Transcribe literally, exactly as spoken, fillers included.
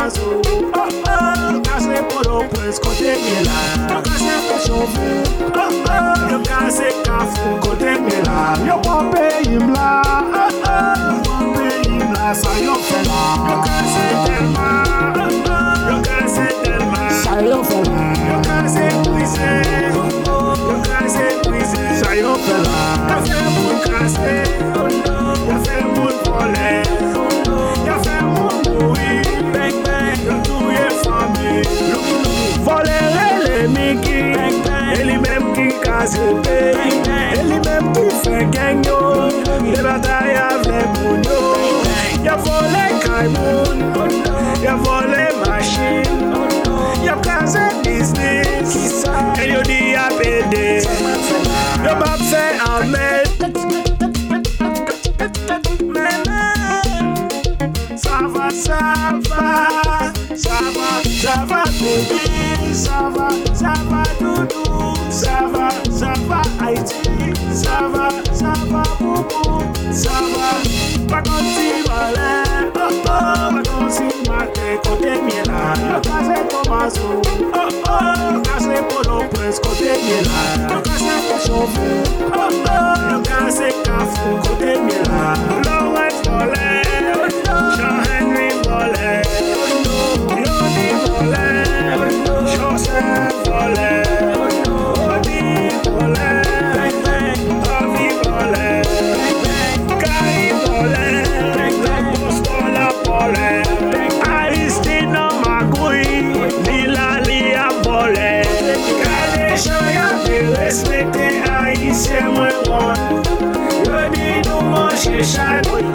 Thomas, oh, oh, casé por o pues côté Mila, yo casé por chauffeur, oh, oh, yo casé cafou côté Mila, yo pompé imla, oh, oh, pompé imla, ça yo fait là, yo casé tellement, oh, oh, yo casé tellement, ça yo fait là, yo casé cuisé, oh, oh, yo casé cuisé, ça yo fait là, yo fait mon casé, oh non, yo fait mon volet, oh non, yo fait mon oui, bang bang, yo tout est famille, voler les Mickey, et les mêmes qui cassent le pays, et les mêmes qui fait gagnon, les batailles avec les mounions, y'a volé Kaimoun, y'a volé machine, y'a cassé business, et y'a dit y'a pédé, y'a pas fait un mètre. Ça va, ça va, ça va, ça va, baby, ça va, ça va, doudou, ça va, ça va, Haïti, ça va, ça va, boubou, ça va, pas comme si malin, oh oh, pas comme si maté, côté Mila, casé Thomas, oh oh, casé Polo Press, côté Mila, casé pour chauffeur, oh oh, casé cafou, côté Mila, Lawrence Volet, Jean-Henry Volet, Yoni Volet, Joseph Volet, Odi Volet, Avi Volet, Kai Volet, Apostola Volet, Aristina Magui, Lila Lia Volet, Kale Chaya de respecter Haïtien moi one, Yoni nous mange chaque